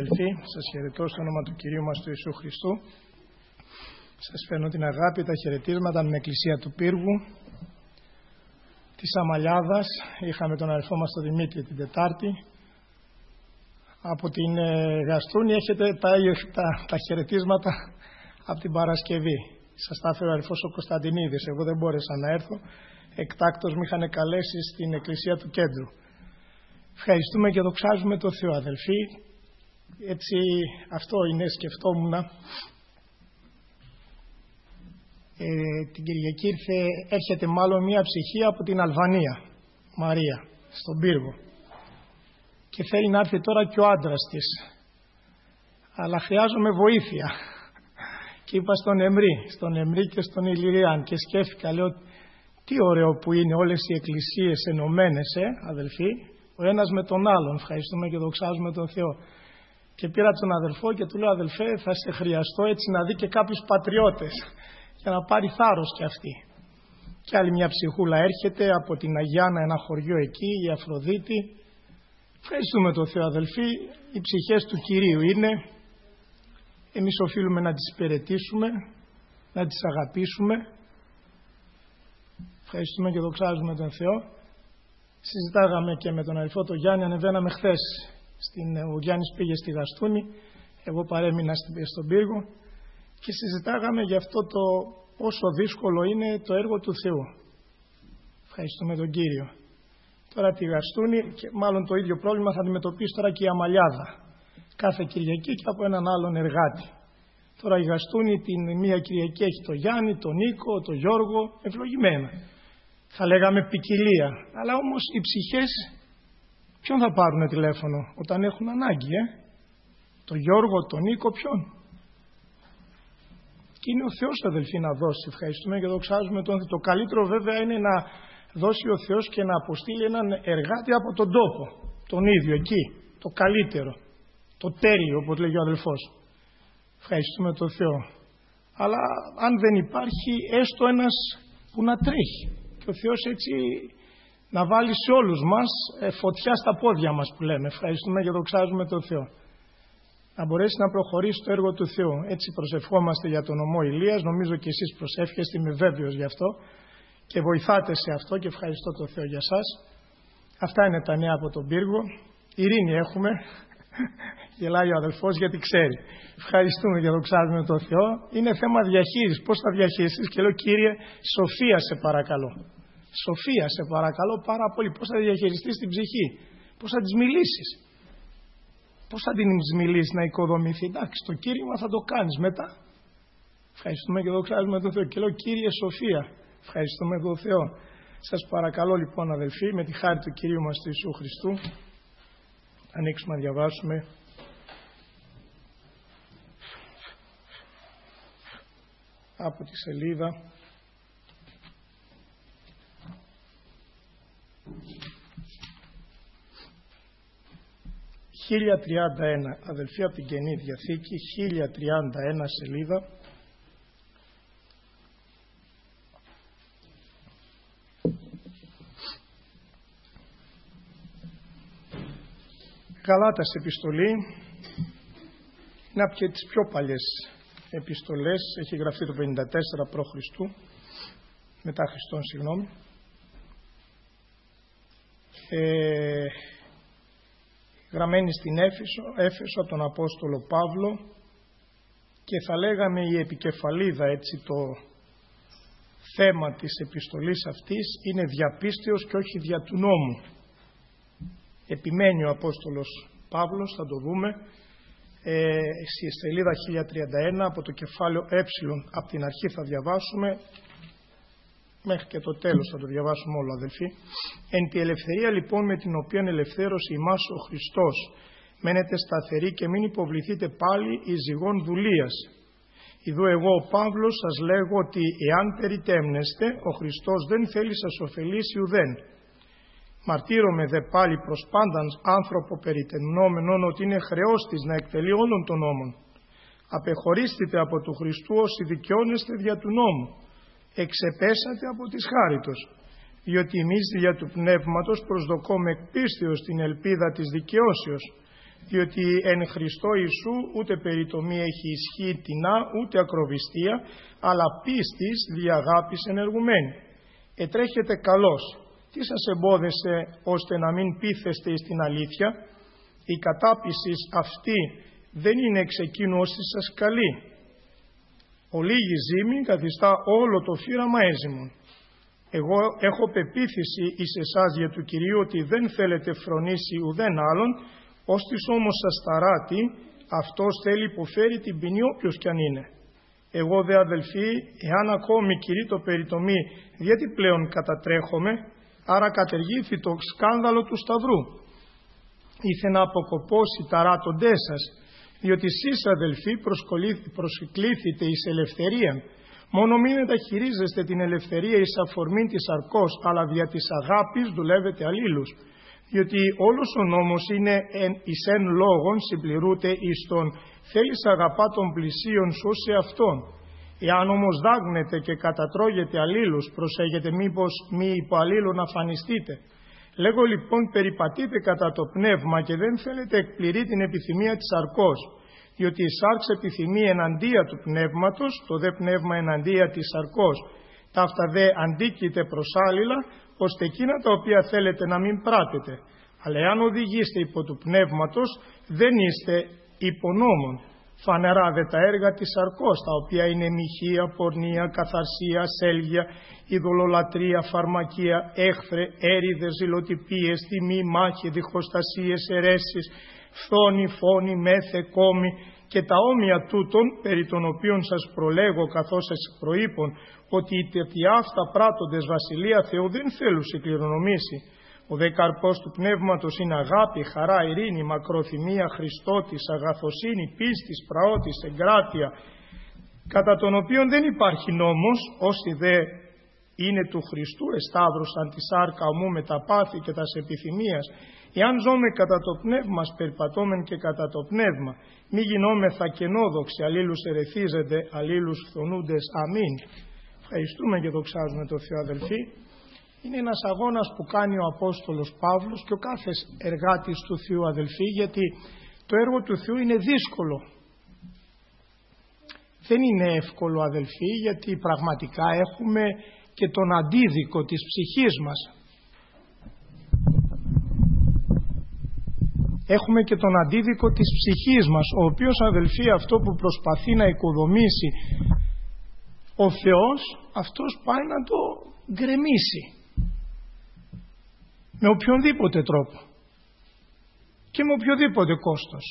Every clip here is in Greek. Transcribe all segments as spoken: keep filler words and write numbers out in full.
αδελφοί, σας χαιρετώ στο όνομα του Κυρίου μας του Ιησού Χριστού. Σας φέρνω την αγάπη, τα χαιρετίσματα με Εκκλησία του Πύργου, της Αμαλιάδας. Είχαμε τον αδελφό μας τον Δημήτρη την Τετάρτη. Από την ε, Γαστούνη έχετε τα, τα, τα χαιρετίσματα από την Παρασκευή. Σας τα έφερε ο αδελφός ο Κωνσταντινίδης. Εγώ δεν μπόρεσα να έρθω. Εκτάκτος με είχαν καλέσει στην Εκκλησία του Κέντρου. Ευχαριστούμε και δοξάζουμε τον Θεό, αδελφοί. Έτσι αυτό είναι, σκεφτόμουν. Ε, την Κυριακή ήρθε, έρχεται μάλλον μία ψυχή από την Αλβανία, Μαρία, στον Πύργο. Και θέλει να έρθει τώρα και ο άντρας της. Αλλά χρειάζομαι βοήθεια. Και είπα στον Εμρή, στον Εμρή και στον Ηλυριάν και σκέφτηκα, λέω, τι ωραίο που είναι όλες οι εκκλησίες ενωμένες, ε, αδελφοί, ο ένας με τον άλλον. Ευχαριστούμε και δοξάζουμε τον Θεό. Και πήρα τον αδελφό και του λέω, αδελφέ, θα σε χρειαστώ έτσι να δει και κάποιους πατριώτες για να πάρει θάρρος κι αυτή. Και άλλη μια ψυχούλα έρχεται από την Αγιάνα, ένα χωριό εκεί, η Αφροδίτη. Ευχαριστούμε τον Θεό, αδελφοί. Οι ψυχές του Κυρίου είναι. Εμείς οφείλουμε να τις υπηρετήσουμε, να τις αγαπήσουμε. Ευχαριστούμε και δοξάζουμε τον Θεό. Συζητάγαμε και με τον αδελφό τον Γιάννη, ανεβαίναμε χθες. Στην, ο Γιάννης πήγε στη Γαστούνη, εγώ παρέμεινα στον Πύργο και συζητάγαμε για αυτό το πόσο δύσκολο είναι το έργο του Θεού. Ευχαριστούμε τον Κύριο. Τώρα τη Γαστούνη, και μάλλον το ίδιο πρόβλημα θα αντιμετωπίσει τώρα και η Αμαλιάδα. Κάθε Κυριακή και από έναν άλλον εργάτη. Τώρα η Γαστούνη την μία Κυριακή έχει τον Γιάννη, τον Νίκο, τον Γιώργο, ευλογημένα. Θα λέγαμε ποικιλία, αλλά όμως οι ψυχές ποιον θα πάρουν τηλέφωνο όταν έχουν ανάγκη, ε? Τον Γιώργο, τον Νίκο, ποιον? Και είναι ο Θεός, αδελφοί, να δώσει. Ευχαριστούμε και δοξάζουμε τον Θεό. Το καλύτερο βέβαια είναι να δώσει ο Θεός και να αποστείλει έναν εργάτη από τον τόπο, τον ίδιο εκεί, το καλύτερο, το τέλειο, όπως λέγει ο αδελφός. Ευχαριστούμε τον Θεό. Αλλά αν δεν υπάρχει έστω ένας που να τρέχει και ο Θεός έτσι να βάλει σε όλους μας ε, φωτιά στα πόδια μας που λέμε. Ευχαριστούμε και δοξάζουμε τον Θεό. Να μπορέσει να προχωρήσει το έργο του Θεού. Έτσι προσευχόμαστε για τον ομό Ηλίας. Νομίζω και εσείς προσεύχεστε, είμαι βέβαιος γι' αυτό. Και βοηθάτε σε αυτό και ευχαριστώ τον Θεό για σας. Αυτά είναι τα νέα από τον Πύργο. Ειρήνη έχουμε. Γελάει ο αδελφός γιατί ξέρει. Ευχαριστούμε και δοξάζουμε τον Θεό. Είναι θέμα διαχείρισης. Πώς θα διαχειριστείς? Και λέω, Κύριε, σοφία σε παρακαλώ. Σοφία σε παρακαλώ πάρα πολύ. Πώς θα διαχειριστείς την ψυχή? Πώς θα της μιλήσεις? Πώς θα την μιλήσεις να οικοδομηθεί? Εντάξει, το κήρυγμα θα το κάνεις μετά. Ευχαριστούμε και δοξάζουμε τον Θεό. Και λέω, Κύριε, σοφία. Ευχαριστούμε τον Θεό. Σας παρακαλώ λοιπόν, αδελφοί, με τη χάρη του Κυρίου μας του Ιησού Χριστού, ανοίξουμε να διαβάσουμε από τη σελίδα χίλια τριάντα ένα, αδελφοί, από την Καινή Διαθήκη, χίλια τριάντα ένα σελίδα. Γαλάτας επιστολή, είναι από τις πιο παλιές επιστολές, έχει γραφτεί το πενήντα τέσσερα π.Χ. μετά Χριστόν, συγγνώμη. Ε, γραμμένη στην Έφεσο, Έφεσο από τον Απόστολο Παύλο, και θα λέγαμε η επικεφαλίδα, έτσι, το θέμα της επιστολής αυτής είναι διαπίστεως και όχι δια του νόμου. Επιμένει ο Απόστολος Παύλος, θα το δούμε, ε, στη σελίδα χίλια τριάντα ένα, από το κεφάλαιο ε, από την αρχή θα διαβάσουμε, μέχρι και το τέλος θα το διαβάσουμε όλο, αδελφοί. Εν τη ελευθερία λοιπόν με την οποία ελευθέρωσε ημάς ο Χριστός, μένετε σταθεροί και μην υποβληθείτε πάλι εις ζυγών δουλείας. Ιδού εγώ ο Παύλος σας λέγω ότι εάν περιτέμνεστε, ο Χριστός δεν θέλει σας ωφελήσει ουδέν. Μαρτύρομαι δε πάλι προς πάνταν άνθρωπο περιτεμνόμενον ότι είναι χρεός της να εκτελεί όλων των νόμων. Απεχωρίστητε από του Χριστού όσοι δικαιώνεστε δια του νόμου. Εξεπέσατε από της χάριτος. Διότι εμείς δια του Πνεύματος προσδοκούμε εκ πίστεως την ελπίδα της δικαιώσεως. διότι εν Χριστώ Ιησού ούτε περιτομή έχει ισχύ τεινά, ούτε ακροβιστία, αλλά πίστης δι' αγάπης ενεργουμένη. Ετρέχετε καλώς. Τι σας εμπόδεσε ώστε να μην πείθεστε στην αλήθεια? Η κατάπιση αυτή δεν είναι εξ εκείνου όσοι σας καλεί. Ο λίγη ζήμη καθιστά όλο το φύραμα έζημον. Εγώ έχω πεποίθηση εις εσάς για του Κυρίου ότι δεν θέλετε φρονήσει ουδέν άλλον, ώστις όμως σας ταράτη, αυτός θέλει υποφέρει την ποινή όποιος κι αν είναι. Εγώ δε αδελφοί, εάν ακόμη κηρύττω περιτομή, γιατί πλέον κατατρέχομαι, άρα κατεργήθη το σκάνδαλο του Σταυρού. Ήθε να αποκοπώσει ταράτοντές σας, διότι εσείς αδελφοί προσκλήθητε εις ελευθερία. Μόνο μην μεταχειρίζεστε την ελευθερία εις αφορμήν της σαρκός, αλλά δια της αγάπης δουλεύετε αλλήλους. Διότι όλος ο νόμος είναι εν, εις εν λόγων συμπληρούται εις τον θέλεις αγαπά των πλησίων σου σε αυτόν. Εάν όμως δάγνετε και κατατρώγετε αλλήλους, προσέχετε μήπως μη υπό αλλήλων αφανιστείτε. Λέγω λοιπόν περιπατείτε κατά το πνεύμα και δεν θέλετε εκπληρεί την επιθυμία της σαρκός. Διότι η σάρξ επιθυμεί εναντία του πνεύματος, το δε πνεύμα εναντία της σαρκός. Ταύτα δε αντίκειται προς άλληλα, ώστε εκείνα τα οποία θέλετε να μην πράτετε. Αλλά εάν οδηγείστε υπό του πνεύματος, δεν είστε υπονόμων. Φανερά δε τα έργα της σαρκός, τα οποία είναι μοιχεία, πορνεία, καθαρσία, σέλγια, ειδωλολατρεία, φαρμακεία, έχθρε, έρηδες, ζηλοτυπίες, τιμή, μάχη, διχοστασίες, αιρέσεις, φθόνη, φόνη, μέθε, κόμη και τα όμοια τούτων, περί των οποίων σας προλέγω καθώς σας προείπων, ότι οι τετιάφτα πράττοντες βασιλεία Θεού δεν θέλουν σε κληρονομήσει. Ο δε καρπός του πνεύματος είναι αγάπη, χαρά, ειρήνη, μακροθυμία, Χριστότης, αγαθοσύνη, πίστης, πραότης, εγκράτεια, κατά τον οποίον δεν υπάρχει νόμος, όσοι δε είναι του Χριστού εσταύρωσαν τη σάρκα ομού με τα πάθη και τας επιθυμίας. Εάν ζώμε κατά το πνεύμα, περπατώμεν και κατά το πνεύμα, μη γινόμεθα κενόδοξοι, αλλήλους ερεθίζεται, αλλήλους φθονούντες. Αμήν. Ευχαριστούμε και δοξάζουμε το Θεό, αδελφοί. Είναι ένας αγώνας που κάνει ο Απόστολος Παύλος και ο κάθε εργάτης του Θεού, αδελφοί, γιατί το έργο του Θεού είναι δύσκολο. Δεν είναι εύκολο, αδελφοί, γιατί πραγματικά έχουμε και τον αντίδικο της ψυχής μας. Έχουμε και τον αντίδικο της ψυχής μας, ο οποίος, αδελφοί, αυτό που προσπαθεί να οικοδομήσει ο Θεός, αυτός πάει να το γκρεμίσει με οποιονδήποτε τρόπο και με οποιοδήποτε κόστος.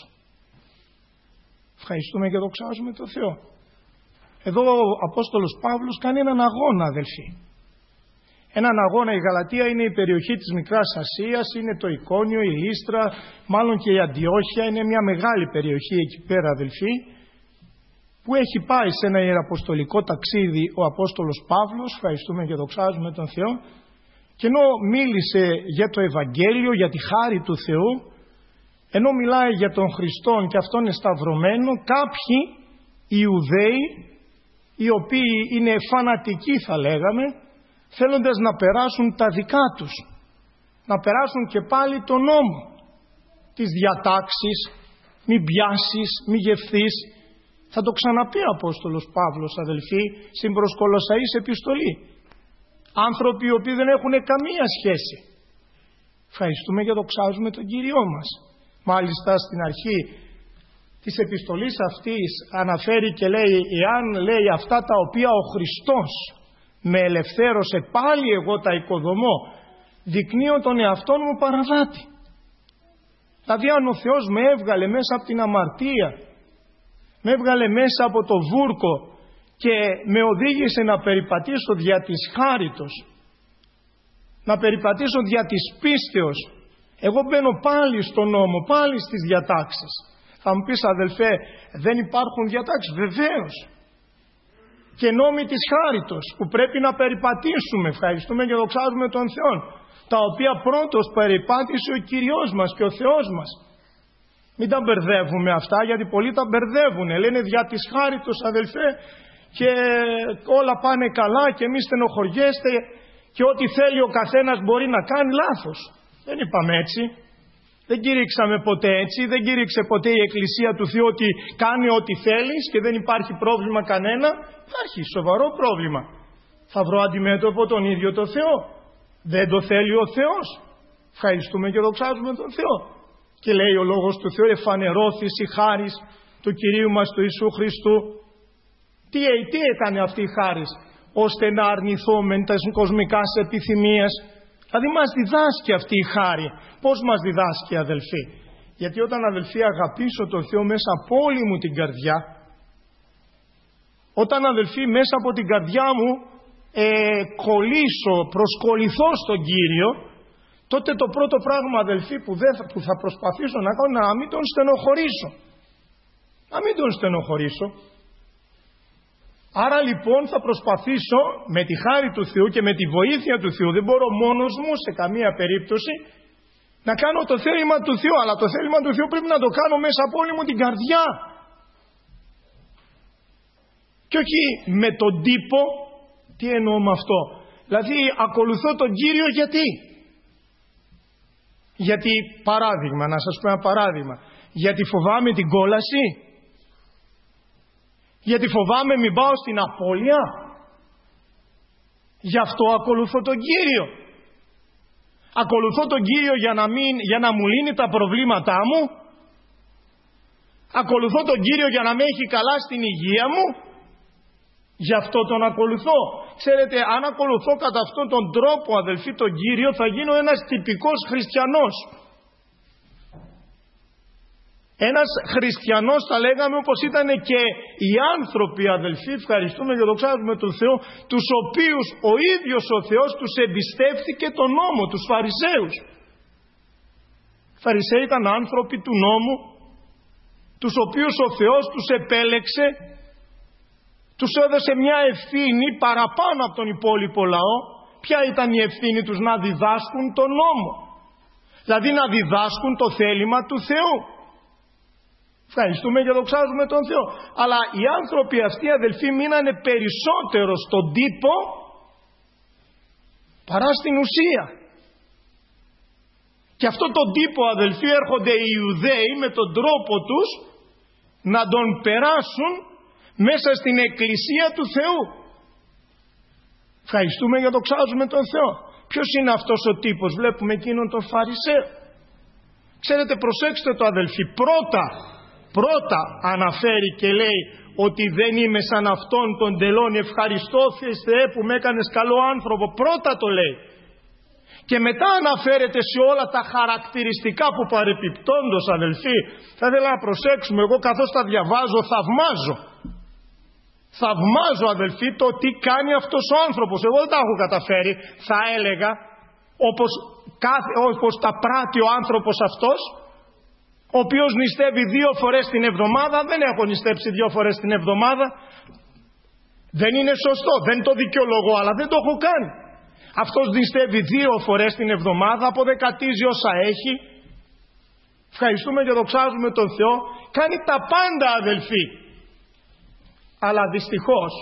Ευχαριστούμε και δοξάζουμε τον Θεό. Εδώ ο Απόστολος Παύλος κάνει έναν αγώνα, αδελφοί. Έναν αγώνα. Η Γαλατία είναι η περιοχή της Μικράς Ασίας, είναι το Εικόνιο, η Λύστρα, μάλλον και η Αντιόχεια, είναι μια μεγάλη περιοχή εκεί πέρα, αδελφοί, που έχει πάει σε ένα ιεραποστολικό ταξίδι ο Απόστολος Παύλος, ευχαριστούμε και δοξάζουμε τον Θεό, και ενώ μίλησε για το Ευαγγέλιο, για τη χάρη του Θεού, ενώ μιλάει για τον Χριστόν και αυτόν είναι σταυρωμένο, κάποιοι Ιουδαίοι, οι οποίοι είναι φανατικοί θα λέγαμε, θέλοντας να περάσουν τα δικά τους, να περάσουν και πάλι τον νόμο, τις διατάξεις, μη πιάσεις, μη γευθείς. Θα το ξαναπεί ο Απόστολος Παύλος, αδελφοί, στην προς Κολοσσαείς επιστολή. Άνθρωποι οι οποίοι δεν έχουν καμία σχέση. Ευχαριστούμε και δοξάζουμε τον Κύριό μας. Μάλιστα στην αρχή της επιστολής αυτής αναφέρει και λέει, εάν λέει αυτά τα οποία ο Χριστός με ελευθέρωσε, πάλι εγώ τα οικοδομώ, δεικνύω τον εαυτόν μου παραβάτη. Δηλαδή αν ο Θεός με έβγαλε μέσα από την αμαρτία, με έβγαλε μέσα από το βούρκο και με οδήγησε να περιπατήσω δια της χάριτος, να περιπατήσω δια της πίστεως, εγώ μπαίνω πάλι στον νόμο, πάλι στις διατάξεις. Θα μου πεις, αδελφέ, δεν υπάρχουν διατάξεις? Βεβαίως. Και νόμοι της χάριτος που πρέπει να περιπατήσουμε, ευχαριστούμε και δοξάζουμε τον Θεό, τα οποία πρώτος περιπάτησε ο Κυριός μας και ο Θεός μας. Μην τα μπερδεύουμε αυτά, γιατί πολλοί τα μπερδεύουν. Λένε δια της χάριτος, αδελφέ, και όλα πάνε καλά και μη στενοχωριέστε και ό,τι θέλει ο καθένας μπορεί να κάνει. Λάθος. Δεν είπαμε έτσι. Δεν κηρύξαμε ποτέ έτσι, δεν κήρυξε ποτέ η Εκκλησία του Θεού ότι κάνει ό,τι θέλεις και δεν υπάρχει πρόβλημα κανένα. Υπάρχει σοβαρό πρόβλημα. Θα βρω αντιμέτωπο τον ίδιο το Θεό. Δεν το θέλει ο Θεός. Ευχαριστούμε και δοξάζουμε τον Θεό. Και λέει ο λόγος του Θεού, εφανερώθης η χάρις του Κυρίου μας του Ιησού Χριστού. Τι, τι έκανε αυτή η χάρις? Ώστε να αρνηθούμε τις κοσμικές επιθυμίες. Δηλαδή μας διδάσκει αυτή η χάρη. Πώς μας διδάσκει, αδελφοί? Γιατί όταν, αδελφοί, αγαπήσω τον Θεό μέσα από όλη μου την καρδιά, όταν, αδελφοί, μέσα από την καρδιά μου ε, κολλήσω, προσκοληθώ στον Κύριο, τότε το πρώτο πράγμα, αδελφοί, που, δεν θα, που θα προσπαθήσω να κάνω είναι να μην τον στενοχωρήσω. Να μην τον στενοχωρήσω. Άρα λοιπόν θα προσπαθήσω με τη χάρη του Θεού και με τη βοήθεια του Θεού, δεν μπορώ μόνος μου σε καμία περίπτωση να κάνω το θέλημα του Θεού, αλλά το θέλημα του Θεού πρέπει να το κάνω μέσα από όλη μου την καρδιά. Και όχι με τον τύπο. Τι εννοώ με αυτό? Δηλαδή ακολουθώ τον Κύριο γιατί? Γιατί, παράδειγμα, να σας πω ένα παράδειγμα, γιατί φοβάμαι την κόλαση? Γιατί φοβάμαι μην πάω στην απώλεια? Γι' αυτό ακολουθώ τον Κύριο. Ακολουθώ τον Κύριο για να, μην, για να μου λύνει τα προβλήματά μου? Ακολουθώ τον Κύριο για να με έχει καλά στην υγεία μου? Γι' αυτό τον ακολουθώ. Ξέρετε, αν ακολουθώ κατά αυτόν τον τρόπο, αδελφοί, τον Κύριο, θα γίνω ένας τυπικός χριστιανός. Ένας χριστιανός, θα λέγαμε, όπως ήταν και οι άνθρωποι, αδελφοί, ευχαριστούμε και δοξάζουμε τον Θεό, τους οποίους ο ίδιος ο Θεός τους εμπιστεύθηκε τον νόμο, τους Φαρισαίους. Οι Φαρισαίοι ήταν άνθρωποι του νόμου, τους οποίους ο Θεός τους επέλεξε, τους έδωσε μια ευθύνη παραπάνω από τον υπόλοιπο λαό. Ποια ήταν η ευθύνη τους? Να διδάσκουν τον νόμο. Δηλαδή να διδάσκουν το θέλημα του Θεού. Ευχαριστούμε και δοξάζουμε τον Θεό. Αλλά οι άνθρωποι αυτοί, αδελφοί, μείνανε περισσότερο στον τύπο παρά στην ουσία. Και αυτό τον τύπο, αδελφοί, έρχονται οι Ιουδαίοι με τον τρόπο τους να τον περάσουν μέσα στην Εκκλησία του Θεού. Ευχαριστούμε και δοξάζουμε τον Θεό. Ποιος είναι αυτός ο τύπος? Βλέπουμε εκείνον τον Φαρισαίο. Ξέρετε, προσέξτε το, αδελφοί. Πρώτα, πρώτα αναφέρει και λέει ότι δεν είμαι σαν αυτόν τον τελώνει. Ευχαριστώ Θεέ που με έκανες καλό άνθρωπο. Πρώτα το λέει. Και μετά αναφέρεται σε όλα τα χαρακτηριστικά που παρεπιπτόντως, αδελφοί, θα ήθελα να προσέξουμε. Εγώ καθώς τα διαβάζω θαυμάζω. Θαυμάζω, αδελφοί, το τι κάνει αυτός ο άνθρωπος. Εγώ δεν τα έχω καταφέρει. Θα έλεγα όπως, κάθε, όπως τα πράττει ο άνθρωπος αυτός, ο οποίος νηστεύει δύο φορές την εβδομάδα. Δεν έχω νηστέψει δύο φορές την εβδομάδα. Δεν είναι σωστό, δεν το δικαιολογώ, αλλά δεν το έχω κάνει. Αυτός νηστεύει δύο φορές την εβδομάδα, αποδεκατίζει όσα έχει. Ευχαριστούμε και δοξάζουμε τον Θεό. Κάνει τα πάντα, αδελφοί. Αλλά δυστυχώς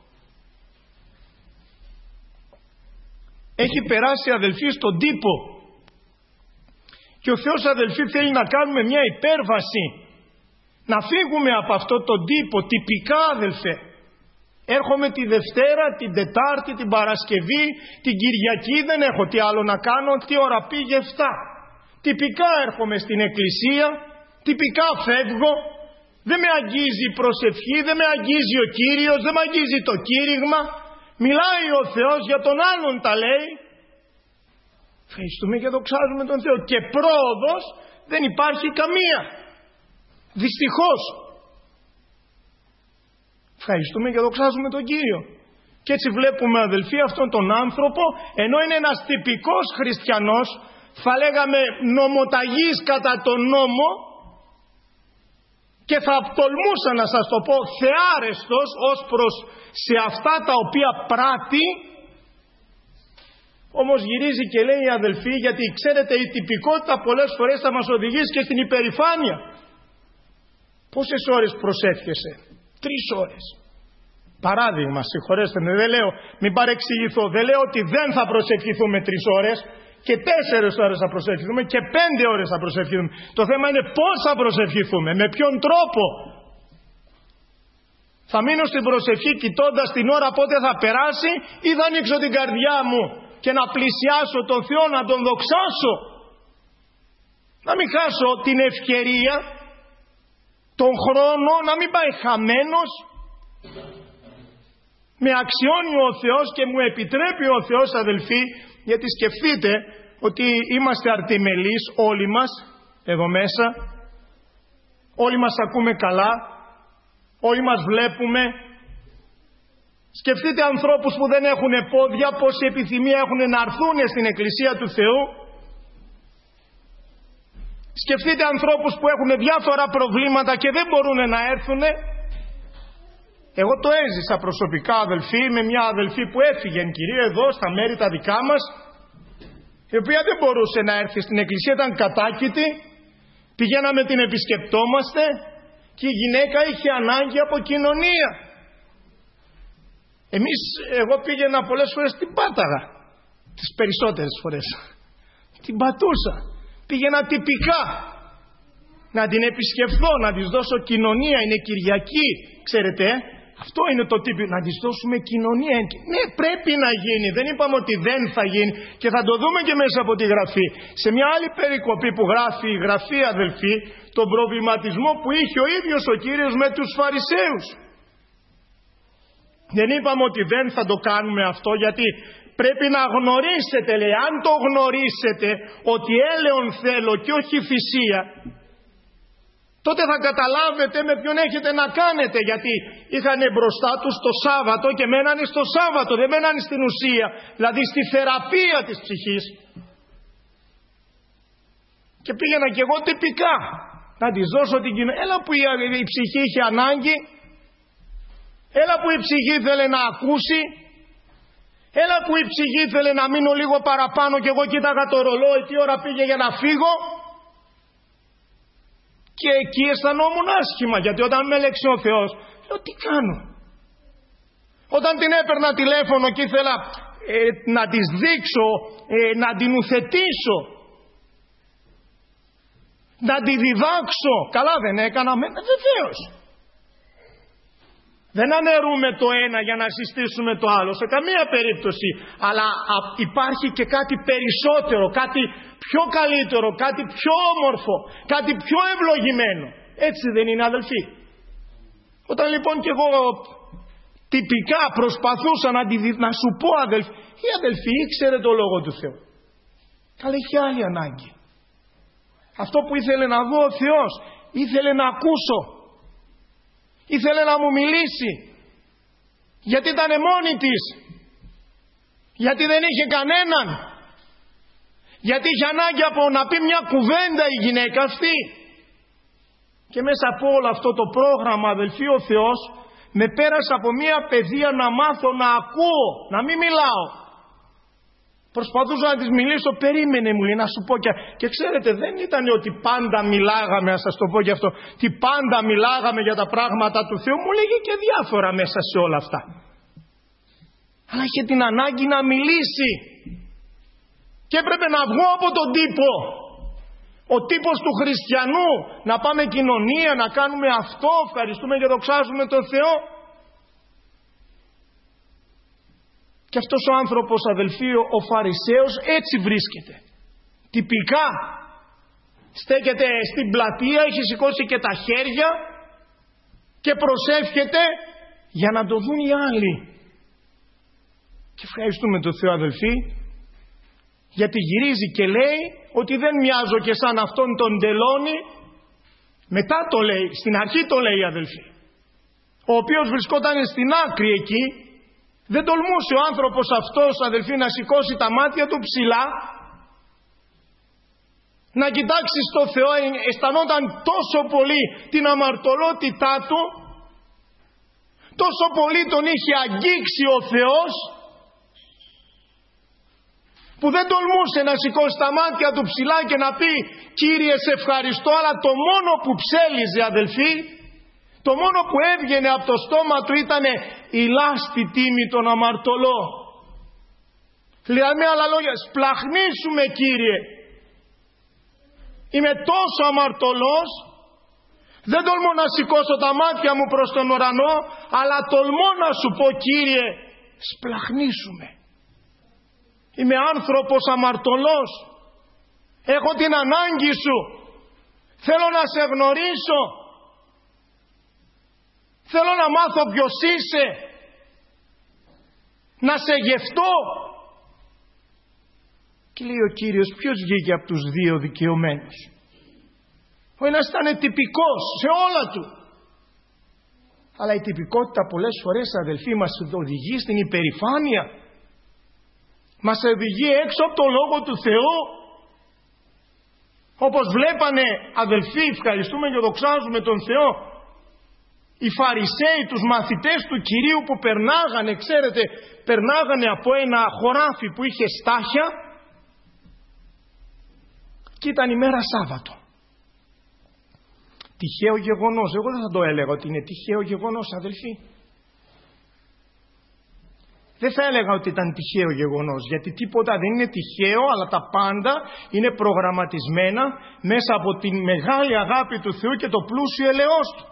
έχει περάσει, αδελφοί, στον τύπο. Και ο Θεός, αδελφοί, θέλει να κάνουμε μια υπέρβαση. Να φύγουμε από αυτό τον τύπο, τυπικά, αδελφέ. Έρχομαι τη Δευτέρα, την Τετάρτη, την Παρασκευή, την Κυριακή, δεν έχω τι άλλο να κάνω, τι ώρα πήγε, εφτά. Τυπικά έρχομαι στην εκκλησία, τυπικά φεύγω. Δεν με αγγίζει η προσευχή, δεν με αγγίζει ο Κύριος, δεν με αγγίζει το κήρυγμα. Μιλάει ο Θεός, για τον άλλον τα λέει. Ευχαριστούμε και δοξάζουμε τον Θεό. Και πρόοδος δεν υπάρχει καμία. Δυστυχώς. Ευχαριστούμε και δοξάζουμε τον Κύριο. Και έτσι βλέπουμε, αδελφοί, αυτόν τον άνθρωπο, ενώ είναι ένας τυπικός χριστιανός, θα λέγαμε νομοταγής κατά τον νόμο, και θα τολμούσα να σας το πω θεάρεστος ως προς σε αυτά τα οποία πράττει. Όμως γυρίζει και λέει, αδελφοί, γιατί ξέρετε η τυπικότητα πολλές φορές θα μας οδηγήσει και στην υπερηφάνεια. Πόσες ώρες προσεύχεσαι? Τρεις ώρες. Παράδειγμα, συγχωρέστε με, δεν λέω, μην παρεξηγηθώ, δεν λέω ότι δεν θα προσευχηθούμε τρεις ώρες. και τέσσερις ώρες θα προσευχηθούμε και πέντε ώρες θα προσευχηθούμε. Το θέμα είναι πώς θα προσευχηθούμε, με ποιον τρόπο. Θα μείνω στην προσευχή κοιτώντας την ώρα πότε θα περάσει ή θα ανοίξω την καρδιά μου και να πλησιάσω τον Θεό, να τον δοξάσω. Να μην χάσω την ευκαιρία, τον χρόνο, να μην πάει χαμένος. Με αξιώνει ο Θεός και μου επιτρέπει ο Θεός, αδελφοί, γιατί σκεφτείτε ότι είμαστε αρτιμελείς όλοι μας εδώ μέσα, όλοι μας ακούμε καλά, όλοι μας βλέπουμε. Σκεφτείτε ανθρώπους που δεν έχουν πόδια, πόση επιθυμία έχουν να έρθουν στην Εκκλησία του Θεού. Σκεφτείτε ανθρώπους που έχουν διάφορα προβλήματα και δεν μπορούν να έρθουν. Εγώ το έζησα προσωπικά, αδελφοί, με μια αδελφή που έφυγε εν κυρίω εδώ στα μέρη τα δικά μας, η οποία δεν μπορούσε να έρθει στην εκκλησία, ήταν κατάκητη. Πηγαίναμε, την επισκεπτόμαστε και η γυναίκα είχε ανάγκη από κοινωνία. Εμείς, εγώ πήγαινα πολλές φορές, την πάταγα, τις περισσότερες φορές την πατούσα. Πήγαινα τυπικά να την επισκεφθώ, να της δώσω κοινωνία. Είναι Κυριακή, ξέρετε, αυτό είναι το τύπο, να της δώσουμε κοινωνία. Ναι, πρέπει να γίνει, δεν είπαμε ότι δεν θα γίνει, και θα το δούμε και μέσα από τη Γραφή. Σε μια άλλη περικοπή που γράφει η Γραφή, αδελφοί, τον προβληματισμό που είχε ο ίδιος ο Κύριος με τους Φαρισαίους. Δεν είπαμε ότι δεν θα το κάνουμε αυτό, γιατί πρέπει να γνωρίσετε, λέει, αν το γνωρίσετε ότι έλεον θέλω και όχι θυσία, τότε θα καταλάβετε με ποιον έχετε να κάνετε, γιατί είχαν μπροστά τους το Σάββατο και μένανε στο Σάββατο, δεν μένανε στην ουσία, δηλαδή στη θεραπεία της ψυχής. Και πήγαινα κι εγώ τυπικά να της δώσω την κοινωνία. Έλα που η ψυχή είχε ανάγκη, έλα που η ψυχή ήθελε να ακούσει, έλα που η ψυχή ήθελε να μείνω λίγο παραπάνω και εγώ κοίταγα το ρολόι τι ώρα πήγε για να φύγω. Και εκεί αισθανόμουν άσχημα, γιατί όταν με έλεξε ο Θεός, λέω τι κάνω. Όταν την έπαιρνα τηλέφωνο και ήθελα ε, να της δείξω, ε, να την ουθετήσω, να τη διδάξω, καλά δεν έκανα, βεβαίως. Δεν αναιρούμε το ένα για να συστήσουμε το άλλο, σε καμία περίπτωση. Αλλά α, υπάρχει και κάτι περισσότερο, κάτι πιο καλύτερο, κάτι πιο όμορφο, κάτι πιο ευλογημένο. Έτσι δεν είναι, αδελφοί? Όταν λοιπόν και εγώ τυπικά προσπαθούσα να, τη, να σου πω, αδελφοί, η αδελφή ήξερε το Λόγο του Θεού. Αλλά είχε άλλη ανάγκη. Αυτό που ήθελε να δω ο Θεός, ήθελε να ακούσω. Ήθελε να μου μιλήσει, γιατί ήταν μόνη της, γιατί δεν είχε κανέναν, γιατί είχε ανάγκη από να πει μια κουβέντα η γυναίκα αυτή. Και μέσα από όλο αυτό το πρόγραμμα, αδελφοί, ο Θεός με πέρασε από μια παιδεία να μάθω να ακούω, να μην μιλάω. Προσπαθούσα να της μιλήσω, περίμενε, μου λέει, να σου πω. Και, και ξέρετε, δεν ήταν ότι πάντα μιλάγαμε, να σας το πω και αυτό, ότι πάντα μιλάγαμε για τα πράγματα του Θεού. Μου λέγε και διάφορα μέσα σε όλα αυτά. Αλλά είχε την ανάγκη να μιλήσει. Και έπρεπε να βγω από τον τύπο. Ο τύπος του χριστιανού, να πάμε κοινωνία, να κάνουμε αυτό, ευχαριστούμε και δοξάζουμε τον Θεό. Και αυτός ο άνθρωπος, αδελφοί, ο Φαρισαίος, έτσι βρίσκεται. Τυπικά στέκεται στην πλατεία, έχει σηκώσει και τα χέρια και προσεύχεται για να το δουν οι άλλοι. Και ευχαριστούμε τον Θεό, αδελφοί, γιατί γυρίζει και λέει ότι δεν μοιάζω και σαν αυτόν τον τελώνη. Μετά το λέει, στην αρχή το λέει, αδελφοί, ο οποίος βρισκόταν στην άκρη εκεί. Δεν τολμούσε ο άνθρωπος αυτός, αδελφοί, να σηκώσει τα μάτια του ψηλά, να κοιτάξει στο Θεό. Αισθανόταν τόσο πολύ την αμαρτωλότητά του, τόσο πολύ τον είχε αγγίξει ο Θεός, που δεν τολμούσε να σηκώσει τα μάτια του ψηλά και να πει «Κύριε, σε ευχαριστώ», αλλά το μόνο που ψέλιζε, αδελφοί, το μόνο που έβγαινε από το στόμα του ήταν η λάστη τίμη των αμαρτωλών. Δηλαδή με άλλα λόγια, σπλαχνίσουμε Κύριε. Είμαι τόσο αμαρτωλός, δεν τολμώ να σηκώσω τα μάτια μου προς τον ουρανό, αλλά τολμώ να σου πω Κύριε, σπλαχνίσουμε. Είμαι άνθρωπος αμαρτωλός, έχω την ανάγκη σου, θέλω να σε γνωρίσω, θέλω να μάθω ποιος είσαι, να σε γευτώ. Και λέει ο Κύριος, ποιος βγήκε από τους δύο δικαιωμένους? Ο ένας ήταν τυπικός σε όλα του. Αλλά η τυπικότητα πολλές φορές, αδελφοί, μας οδηγεί στην υπερηφάνεια. Μας οδηγεί έξω από το Λόγο του Θεού. Όπως βλέπανε, αδελφοί, ευχαριστούμε και δοξάζουμε τον Θεό, οι Φαρισαίοι, τους μαθητές του Κυρίου που περνάγανε, ξέρετε, περνάγανε από ένα χωράφι που είχε στάχια και ήταν ημέρα Σάββατο. Τυχαίο γεγονός, εγώ δεν θα το έλεγα ότι είναι τυχαίο γεγονός, αδελφοί. Δεν θα έλεγα ότι ήταν τυχαίο γεγονός, γιατί τίποτα δεν είναι τυχαίο, αλλά τα πάντα είναι προγραμματισμένα μέσα από τη μεγάλη αγάπη του Θεού και το πλούσιο ελεός του.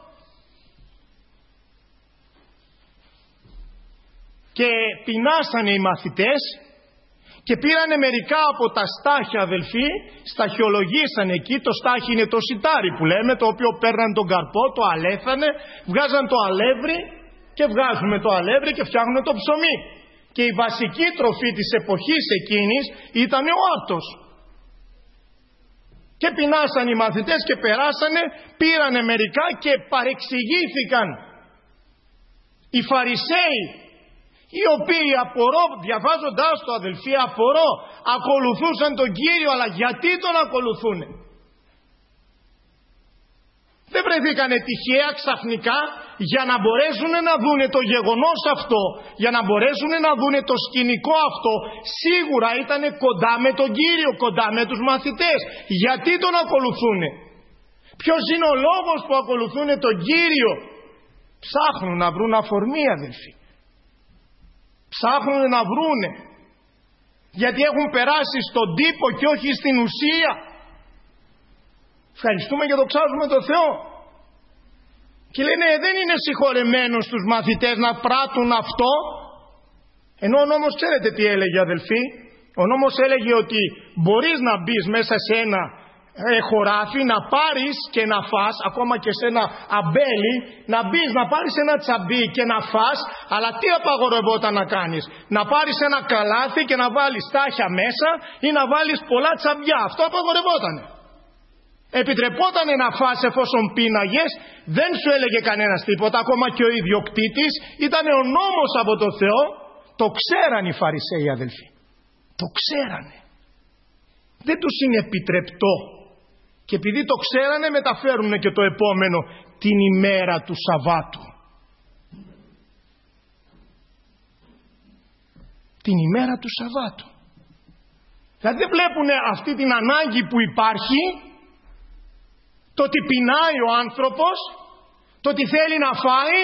Και πεινάσανε οι μαθητές και πήρανε μερικά από τα στάχια, αδελφοί, σταχιολογήσαν εκεί. Το στάχι είναι το σιτάρι που λέμε, το οποίο παίρναν τον καρπό, το αλέθανε, βγάζαν το αλεύρι και βγάζουμε το αλεύρι και φτιάχνουν το ψωμί. Και η βασική τροφή της εποχής εκείνης ήταν ο άρτος. Και πεινάσαν οι μαθητές και περάσανε, πήρανε μερικά και παρεξηγήθηκαν οι Φαρισαίοι, οι οποίοι απορώ, διαβάζοντάς το, αδελφοί, απορώ, ακολουθούσαν τον Κύριο, αλλά γιατί τον ακολουθούνε? Δεν βρεθήκανε τυχαία ξαφνικά για να μπορέσουν να δούνε το γεγονός αυτό, για να μπορέσουν να δούνε το σκηνικό αυτό. Σίγουρα ήταν κοντά με τον Κύριο, κοντά με τους μαθητές. Γιατί τον ακολουθούνε? Ποιος είναι ο λόγος που ακολουθούν τον Κύριο? Ψάχνουν να βρουν αφορμή, αδελφοί. Ψάχνουν να βρούνε, γιατί έχουν περάσει στον τύπο και όχι στην ουσία. Ευχαριστούμε και δοξάζουμε τον Θεό. Και λένε, δεν είναι συγχωρεμένος τους μαθητές να πράττουν αυτό. Ενώ ο νόμος, ξέρετε τι έλεγε, αδελφοί? Ο νόμος έλεγε ότι μπορείς να μπεις μέσα σε ένα ε, χωράφι, να πάρεις και να φας, ακόμα και σε ένα αμπέλι, να μπεις, να πάρεις ένα τσαμπί και να φας. Αλλά τι απαγορευόταν να κάνεις? Να πάρεις ένα καλάθι και να βάλεις στάχια μέσα ή να βάλεις πολλά τσαμπιά. Αυτό απαγορευόταν. Επιτρεπόταν να φας εφόσον πίναγες, δεν σου έλεγε κανένας τίποτα, ακόμα και ο ιδιοκτήτης. Ήταν ο νόμος από το Θεό. Το ξέραν οι Φαρισαίοι, αδελφοί. Το ξέρανε. Δεν τους είναι επιτρεπτό. Και επειδή το ξέρανε, μεταφέρουν και το επόμενο, την ημέρα του Σαββάτου. Την ημέρα του Σαββάτου. Δηλαδή δεν βλέπουν αυτή την ανάγκη που υπάρχει, το ότι πεινάει ο άνθρωπος, το ότι θέλει να φάει,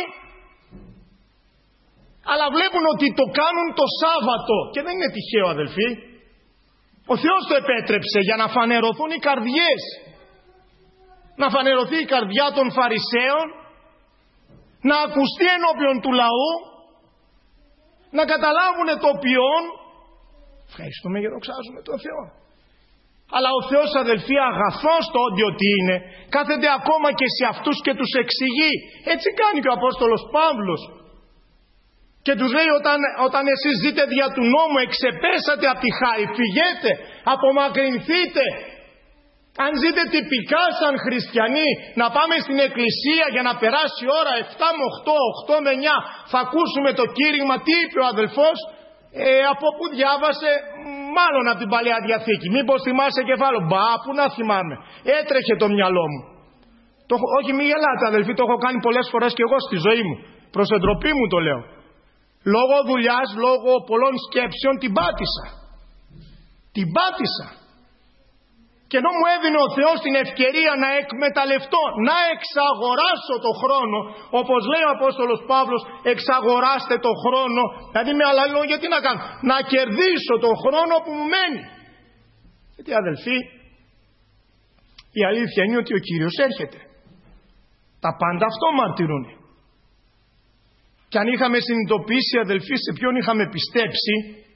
αλλά βλέπουν ότι το κάνουν το Σάββατο. Και δεν είναι τυχαίο, αδελφοί. Ο Θεός το επέτρεψε για να φανερωθούν οι καρδιές. Να φανερωθεί η καρδιά των Φαρισαίων, να ακουστεί ενώπιον του λαού, να καταλάβουν το ποιόν. Ευχαριστούμε και δοξάζουμε τον Θεό. Αλλά ο Θεός, αδελφοί, αγαθός το όντιο τι είναι, κάθεται ακόμα και σε αυτούς και τους εξηγεί. Έτσι κάνει και ο Απόστολος Παύλος. Και τους λέει, όταν, όταν εσείς ζείτε δια του νόμου, εξεπέσατε από τη χάρη, φυγέτε, απομακρυνθείτε. Αν ζείτε τυπικά σαν χριστιανοί, να πάμε στην εκκλησία για να περάσει η ώρα επτά με οκτώ, οκτώ με εννιά, θα ακούσουμε το κήρυγμα. Τι είπε ο αδελφός? Ε, από που διάβασε? Μάλλον από την Παλαιά Διαθήκη. Μήπως θυμάσαι κεφάλαιο? Μπα, που να θυμάμαι. Έτρεχε το μυαλό μου. Το, όχι, μη γελάτε, αδελφοί, το έχω κάνει πολλές φορές και εγώ στη ζωή μου. Προς εντροπή μου το λέω. Λόγω δουλειάς, λόγω πολλών σκέψεων την πάτησα. Την πάτησα. Και ενώ μου έδινε ο Θεός την ευκαιρία να εκμεταλλευτώ, να εξαγοράσω το χρόνο, όπως λέει ο Απόστολος Παύλος, εξαγοράστε το χρόνο, δηλαδή με άλλα λόγια τι να κάνω, να κερδίσω το χρόνο που μου μένει. Γιατί αδελφοί, η αλήθεια είναι ότι ο Κύριος έρχεται. Τα πάντα αυτό μαρτυρούν. Και αν είχαμε συνειδητοποιήσει, αδελφοί, σε ποιον είχαμε πιστέψει,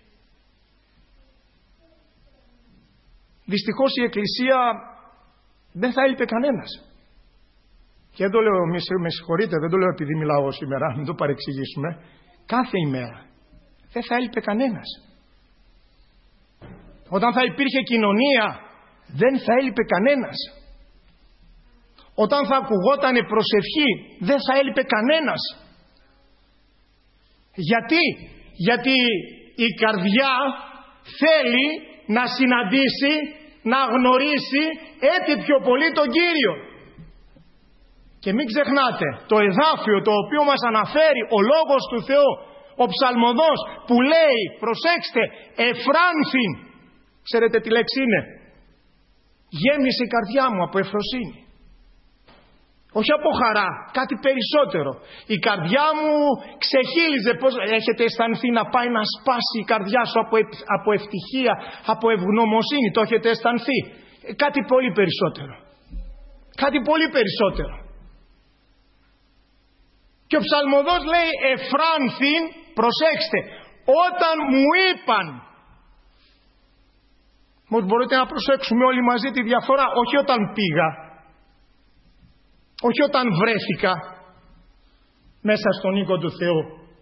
δυστυχώς η Εκκλησία δεν θα έλειπε κανένας. Και δεν το λέω, με συγχωρείτε, δεν το λέω επειδή μιλάω σήμερα, μην το παρεξηγήσουμε. Κάθε ημέρα δεν θα έλειπε κανένας. Όταν θα υπήρχε κοινωνία, δεν θα έλειπε κανένας. Όταν θα ακουγόταν προσευχή, δεν θα έλειπε κανένας. Γιατί? Γιατί η καρδιά θέλει να συναντήσει, να γνωρίσει έτσι πιο πολύ τον Κύριο. Και μην ξεχνάτε το εδάφιο το οποίο μας αναφέρει ο Λόγος του Θεού, ο Ψαλμοδός, που λέει, προσέξτε, εφράνθην. Ξέρετε τι λέξη είναι? Γέμισε η καρδιά μου από ευφροσύνη. Όχι από χαρά, κάτι περισσότερο. Η καρδιά μου ξεχύλιζε. Πώς έχετε αισθανθεί να πάει να σπάσει η καρδιά σου από, από ευτυχία, από ευγνωμοσύνη? Το έχετε αισθανθεί? Κάτι πολύ περισσότερο. Κάτι πολύ περισσότερο. Και ο Ψαλμοδός λέει εφράνθην, προσέξτε, όταν μου είπαν. Όμως μπορείτε να προσέξουμε όλοι μαζί τη διαφορά. Όχι όταν πήγα, όχι όταν βρέθηκα μέσα στον οίκο του Θεού,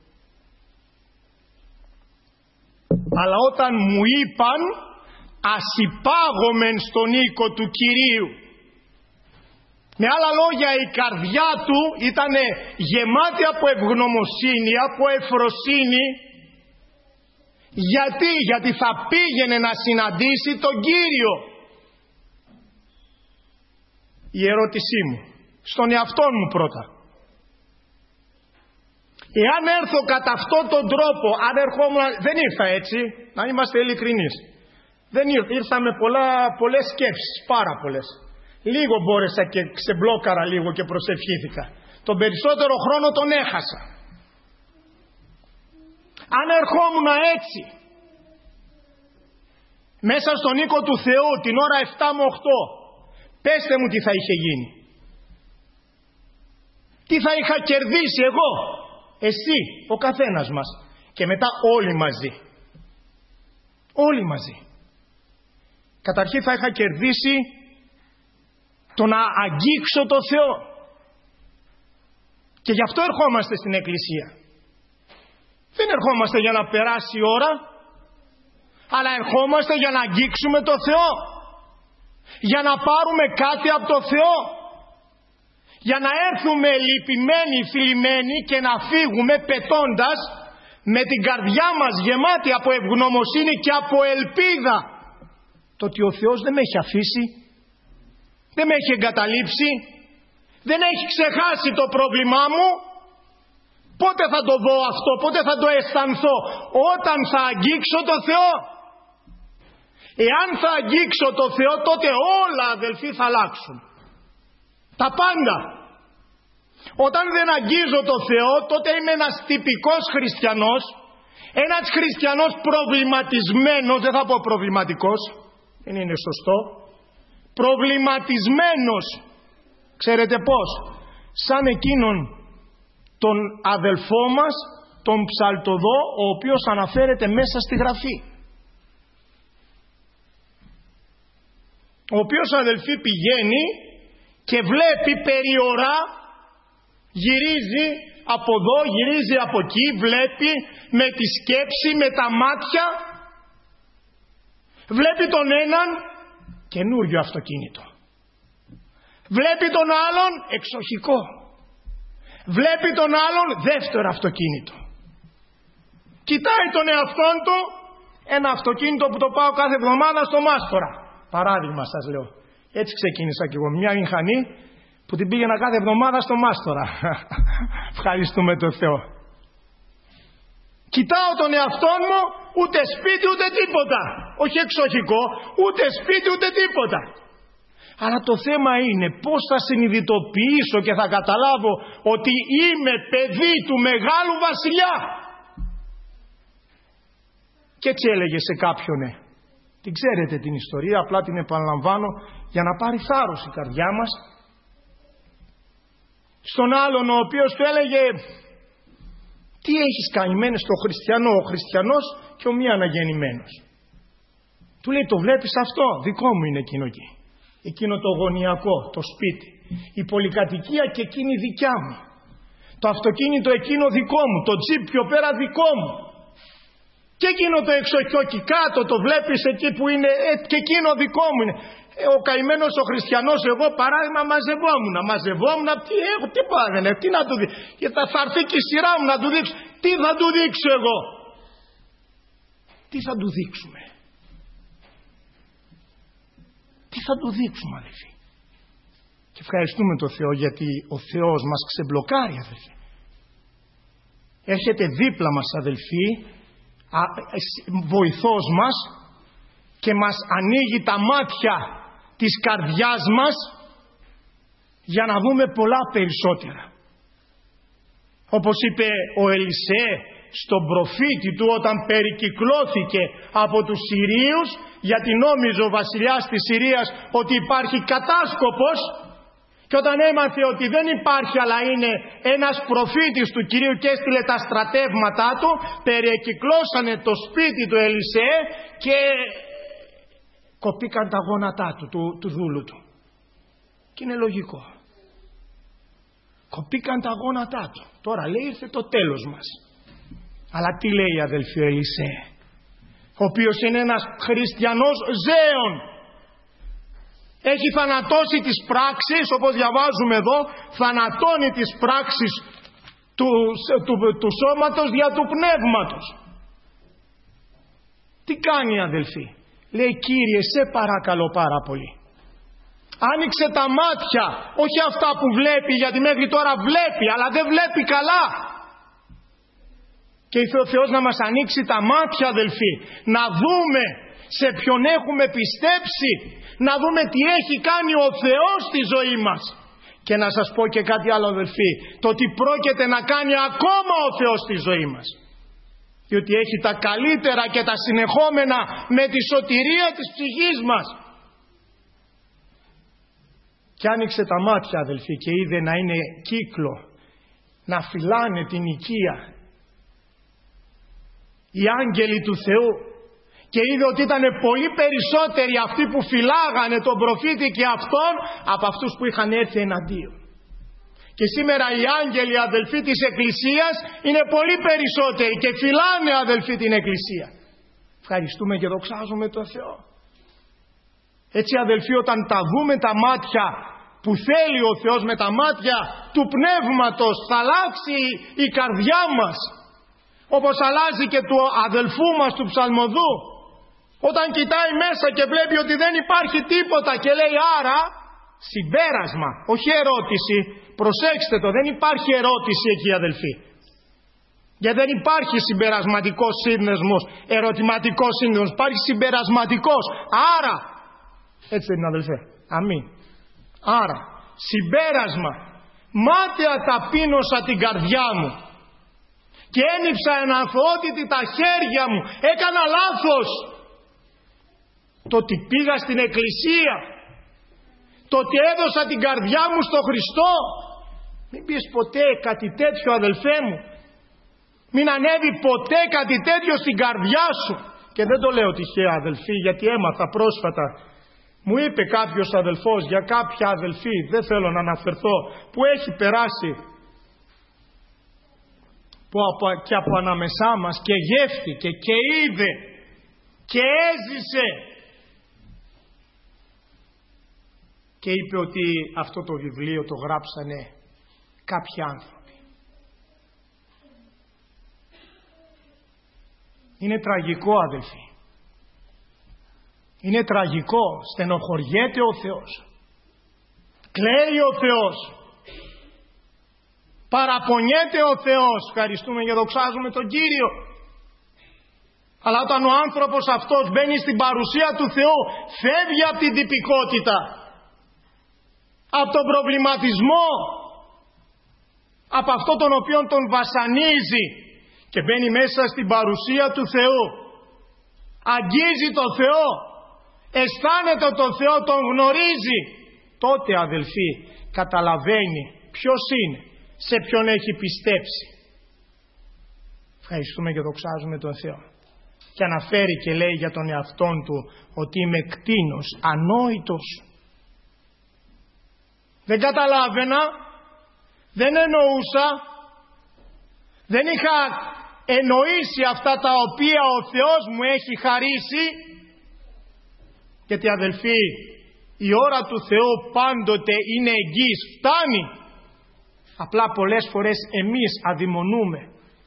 αλλά όταν μου είπαν ας υπάγομεν στον οίκο του Κυρίου. Με άλλα λόγια, η καρδιά του ήταν γεμάτη από ευγνωμοσύνη, από ευφροσύνη. Γιατί? Γιατί θα πήγαινε να συναντήσει τον Κύριο. Η ερώτησή μου στον εαυτό μου πρώτα, εάν έρθω κατά αυτόν τον τρόπο, αν ερχόμουν, δεν ήρθα έτσι, να είμαστε ειλικρινείς, δεν ήρθα, ήρθα με πολλά, πολλές σκέψεις, πάρα πολλές. Λίγο μπόρεσα και ξεμπλόκαρα λίγο και προσευχήθηκα. Τον περισσότερο χρόνο τον έχασα. Αν ερχόμουν έτσι μέσα στον οίκο του Θεού την ώρα επτά με οκτώ, πέστε μου τι θα είχε γίνει. Τι θα είχα κερδίσει εγώ, εσύ, ο καθένας μας, και μετά όλοι μαζί. Όλοι μαζί. Καταρχήν θα είχα κερδίσει το να αγγίξω το Θεό. Και γι' αυτό ερχόμαστε στην Εκκλησία. Δεν ερχόμαστε για να περάσει η ώρα, αλλά ερχόμαστε για να αγγίξουμε το Θεό. Για να πάρουμε κάτι από το Θεό. Για να έρθουμε λυπημένοι, θλιμμένοι και να φύγουμε πετώντας με την καρδιά μας γεμάτη από ευγνωμοσύνη και από ελπίδα. Το ότι ο Θεός δεν με έχει αφήσει, δεν με έχει εγκαταλείψει, δεν έχει ξεχάσει το πρόβλημά μου. Πότε θα το δω αυτό, πότε θα το αισθανθώ? Όταν θα αγγίξω το Θεό. Εάν θα αγγίξω το Θεό, τότε όλα, αδελφοί, θα αλλάξουν. Τα πάντα. Όταν δεν αγγίζω το Θεό, τότε είμαι ένας τυπικός χριστιανός, ένας χριστιανός προβληματισμένος, δεν θα πω προβληματικός, δεν είναι σωστό, προβληματισμένος. Ξέρετε πώς? Σαν εκείνον τον αδελφό μας, τον Ψαλτοδό, ο οποίος αναφέρεται μέσα στη Γραφή. Ο οποίος, αδελφοί, πηγαίνει και βλέπει περιορά, γυρίζει από εδώ, γυρίζει από εκεί, βλέπει με τη σκέψη, με τα μάτια, βλέπει τον έναν καινούριο αυτοκίνητο, βλέπει τον άλλον εξοχικό, βλέπει τον άλλον δεύτερο αυτοκίνητο, κοιτάει τον εαυτόν του, ένα αυτοκίνητο που το πάω κάθε εβδομάδα στο Μάστορα, παράδειγμα σας λέω. Έτσι ξεκίνησα κι εγώ, μια μηχανή που την πήγαινα κάθε εβδομάδα στο Μάστορα. Ευχαριστούμε τον Θεό. Κοιτάω τον εαυτό μου ούτε σπίτι ούτε τίποτα. Όχι εξοχικό, ούτε σπίτι ούτε τίποτα. Αλλά το θέμα είναι πώς θα συνειδητοποιήσω και θα καταλάβω ότι είμαι παιδί του μεγάλου βασιλιά. Και έτσι έλεγε σε κάποιον, ναι. Την ξέρετε την ιστορία, απλά την επαναλαμβάνω για να πάρει θάρρος η καρδιά μας. Στον άλλον ο οποίος του έλεγε, τι έχεις καημένε στο χριστιανό, ο χριστιανός και ο μη αναγεννημένος. Του λέει, το βλέπεις αυτό, δικό μου είναι εκείνο εκεί. Εκείνο το γωνιακό, το σπίτι. Η πολυκατοικία και εκείνη δικιά μου. Το αυτοκίνητο εκείνο δικό μου, το τζιπ πιο πέρα δικό μου. Και εκείνο το εξοχικό εκεί κάτω, το βλέπεις εκεί που είναι, ε, και εκείνο δικό μου είναι. Ε, ο καημένος ο χριστιανός, εγώ παράδειγμα μαζευόμουν. Μαζευόμουν, τι έχω, τι πάνε, τι να του δείξω. Και θα, θα έρθει και η σειρά μου να του δείξω. Τι θα του δείξω εγώ. Τι θα του δείξουμε. Τι θα του δείξουμε, αδελφοί. Και ευχαριστούμε τον Θεό γιατί ο Θεός μας ξεμπλοκάρει, αδελφοί. Έρχεται δίπλα μας, αδελφοί, βοηθός μας και μας ανοίγει τα μάτια της καρδιάς μας για να δούμε πολλά περισσότερα. Όπως είπε ο Ελισέ στον προφήτη του όταν περικυκλώθηκε από τους Συρίους, γιατί νόμιζε ο βασιλιάς της Συρίας ότι υπάρχει κατάσκοπος, και όταν έμαθε ότι δεν υπάρχει αλλά είναι ένας προφήτης του Κυρίου και έστειλε τα στρατεύματά του, περικυκλώσανε το σπίτι του Ελισέ και κοπήκαν τα γόνατά του, του, του δούλου του. Και είναι λογικό. Κοπήκαν τα γόνατά του. Τώρα λέει ήρθε το τέλος μας. Αλλά τι λέει αδελφοί ο Ελισέ, ο οποίος είναι ένας χριστιανός ζέων. Έχει θανατώσει τις πράξεις, όπως διαβάζουμε εδώ, θανατώνει τις πράξεις του, του, του σώματος δια του πνεύματος. Τι κάνει αδελφοί. Λέει, Κύριε σε παρακαλώ πάρα πολύ, άνοιξε τα μάτια, όχι αυτά που βλέπει, γιατί μέχρι τώρα βλέπει αλλά δεν βλέπει καλά. Και ήθελε ο Θεός να μας ανοίξει τα μάτια αδελφοί, να δούμε σε ποιον έχουμε πιστέψει, να δούμε τι έχει κάνει ο Θεός στη ζωή μας. Και να σας πω και κάτι άλλο αδελφοί, το τι πρόκειται να κάνει ακόμα ο Θεός στη ζωή μας. Διότι έχει τα καλύτερα και τα συνεχόμενα με τη σωτηρία της ψυχής μας. Και άνοιξε τα μάτια αδελφοί και είδε να είναι κύκλο, να φυλάνε την οικία οι άγγελοι του Θεού, και είδε ότι ήταν πολύ περισσότεροι αυτοί που φυλάγανε τον προφήτη και αυτόν από αυτούς που είχαν έρθει εναντίον. Και σήμερα οι άγγελοι αδελφοί της Εκκλησίας είναι πολύ περισσότεροι και φυλάνε αδελφοί την Εκκλησία. Ευχαριστούμε και δοξάζουμε τον Θεό. Έτσι αδελφοί, όταν τα δούμε τα μάτια που θέλει ο Θεός με τα μάτια του Πνεύματος, θα αλλάξει η καρδιά μας, όπως αλλάζει και του αδελφού μας του ψαλμοδού, όταν κοιτάει μέσα και βλέπει ότι δεν υπάρχει τίποτα και λέει άρα συμπέρασμα, όχι ερώτηση. Προσέξτε το, δεν υπάρχει ερώτηση εκεί αδελφοί, γιατί δεν υπάρχει συμπερασματικός σύνδεσμος, ερωτηματικός σύνδεσμος, υπάρχει συμπερασματικός. Άρα, έτσι δεν είναι αδελφέ, αμήν. Άρα συμπέρασμα, μάταια ταπείνωσα την καρδιά μου και ένυψα εναθωότητη τα χέρια μου. Έκανα λάθος. Το ότι πήγα στην εκκλησία, το ότι έδωσα την καρδιά μου στο Χριστό. Μην πεις ποτέ κάτι τέτοιο αδελφέ μου. Μην ανέβει ποτέ κάτι τέτοιο στην καρδιά σου. Και δεν το λέω τυχαία αδελφοί, γιατί έμαθα πρόσφατα. Μου είπε κάποιος αδελφός για κάποια αδελφή, δεν θέλω να αναφερθώ, που έχει περάσει που από, και από ανάμεσά μας και γεύτηκε και είδε και έζησε και είπε ότι αυτό το βιβλίο το γράψανε κάποιοι άνθρωποι. Είναι τραγικό αδελφοί. Είναι τραγικό. Στενοχωριέται ο Θεός. Κλαίει ο Θεός. Παραπονιέται ο Θεός. Ευχαριστούμε και δοξάζουμε τον Κύριο. Αλλά όταν ο άνθρωπος αυτός μπαίνει στην παρουσία του Θεού, φεύγει από την τυπικότητα, από τον προβληματισμό, από αυτό τον οποίο τον βασανίζει, και μπαίνει μέσα στην παρουσία του Θεού. Αγγίζει τον Θεό, αισθάνεται τον Θεό, τον γνωρίζει. Τότε, αδελφοί, καταλαβαίνει ποιος είναι, σε ποιον έχει πιστέψει. Ευχαριστούμε και δοξάζουμε τον Θεό. Και αναφέρει και λέει για τον εαυτόν του ότι είμαι κτήνος, ανόητος. Δεν καταλάβαινα, δεν εννοούσα, δεν είχα εννοήσει αυτά τα οποία ο Θεός μου έχει χαρίσει. Γιατί, αδελφοί, η ώρα του Θεού πάντοτε είναι εγγύης, φτάνει. Απλά πολλές φορές εμείς αδειμονούμε,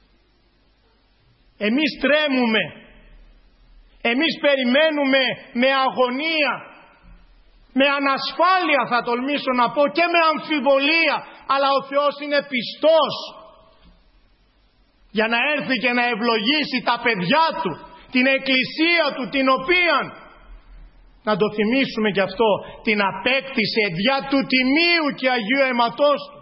εμείς τρέμουμε, εμείς περιμένουμε με αγωνία, με ανασφάλεια, θα τολμήσω να πω, και με αμφιβολία. Αλλά ο Θεός είναι πιστός για να έρθει και να ευλογήσει τα παιδιά του, την εκκλησία του, την οποία, να το θυμίσουμε κι αυτό, την απέκτησε δια του τιμίου και Αγίου αίματος του.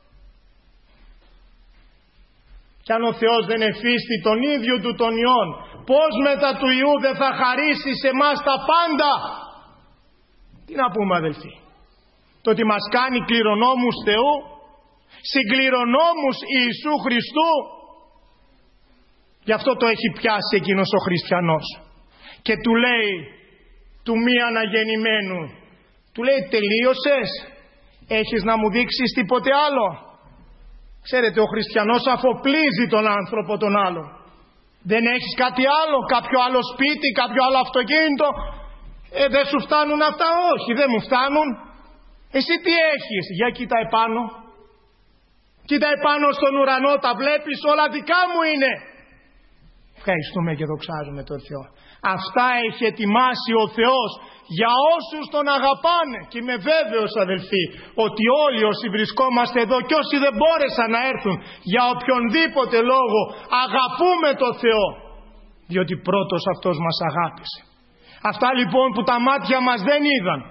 Κι αν ο Θεός δεν εφίστη τον ίδιο του τον Υιόν, πώς μετά του Υιού δεν θα χαρίσει σε εμάς τα πάντα? Τι να πούμε, αδελφοί? Το ότι μας κάνει κληρονόμους Θεού, συγκληρονόμους Ιησού Χριστού. Γι' αυτό το έχει πιάσει εκείνος ο χριστιανός και του λέει του μη αναγεννημένου, του λέει, τελείωσες? Έχεις να μου δείξεις τίποτε άλλο? Ξέρετε, ο χριστιανός αφοπλίζει τον άνθρωπο τον άλλο. Δεν έχεις κάτι άλλο, κάποιο άλλο σπίτι, κάποιο άλλο αυτοκίνητο? Ε, δεν σου φτάνουν αυτά? Όχι, δεν μου φτάνουν. Εσύ τι έχεις? Για κοίτα επάνω. Κοίτα επάνω στον ουρανό, τα βλέπεις? Όλα δικά μου είναι. Ευχαριστούμε και δοξάζουμε τον Θεό. Αυτά έχει ετοιμάσει ο Θεός για όσους τον αγαπάνε. Και είμαι βέβαιος, αδελφοί, ότι όλοι όσοι βρισκόμαστε εδώ και όσοι δεν μπόρεσαν να έρθουν για οποιονδήποτε λόγο, αγαπούμε τον Θεό, διότι πρώτος αυτός μας αγάπησε. Αυτά λοιπόν που τα μάτια μας δεν είδαν,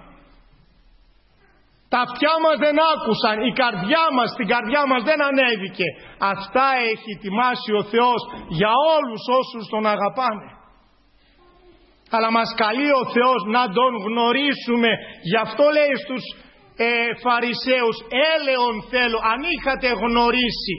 τα αυτιά μας δεν άκουσαν, η καρδιά μας, στην καρδιά μας δεν ανέβηκε, αυτά έχει ετοιμάσει ο Θεός για όλους όσους τον αγαπάνε. Αλλά μας καλεί ο Θεός να τον γνωρίσουμε. Γι' αυτό λέει στους ε, Φαρισαίους, έλεον θέλω, αν είχατε γνωρίσει,